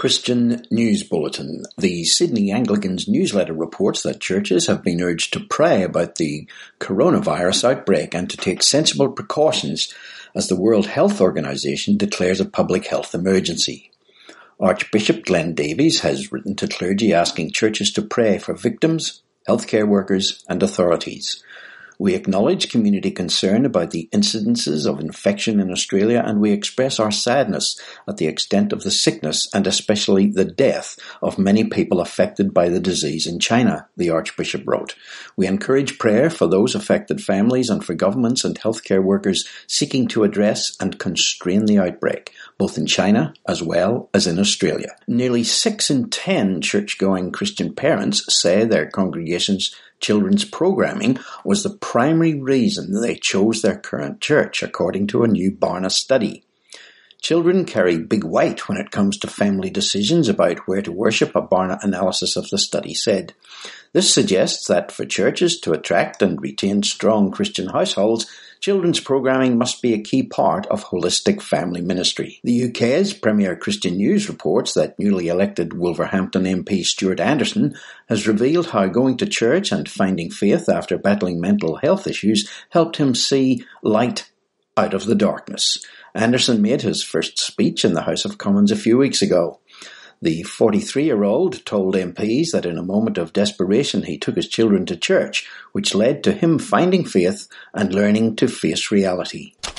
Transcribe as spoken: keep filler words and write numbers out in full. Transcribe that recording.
Christian News Bulletin. The Sydney Anglicans newsletter reports that churches have been urged to pray about the coronavirus outbreak and to take sensible precautions as the World Health Organization declares a public health emergency. Archbishop Glenn Davies has written to clergy asking churches to pray for victims, healthcare workers and authorities. We acknowledge community concern about the incidences of infection in Australia, and we express our sadness at the extent of the sickness and especially the death of many people affected by the disease in China, the Archbishop wrote. We encourage prayer for those affected families and for governments and healthcare workers seeking to address and constrain the outbreak, both in China as well as in Australia. Nearly six in ten church-going Christian parents say their congregations' children's programming was the primary reason they chose their current church, according to a new Barna study. Children carry big weight when it comes to family decisions about where to worship, a Barna analysis of the study said. This suggests that for churches to attract and retain strong Christian households, children's programming must be a key part of holistic family ministry. The U K's Premier Christian News reports that newly elected Wolverhampton M P Stuart Anderson has revealed how going to church and finding faith after battling mental health issues helped him see light out of the darkness. Anderson made his first speech in the House of Commons a few weeks ago. The forty-three-year-old told M Ps that in a moment of desperation he took his children to church, which led to him finding faith and learning to face reality.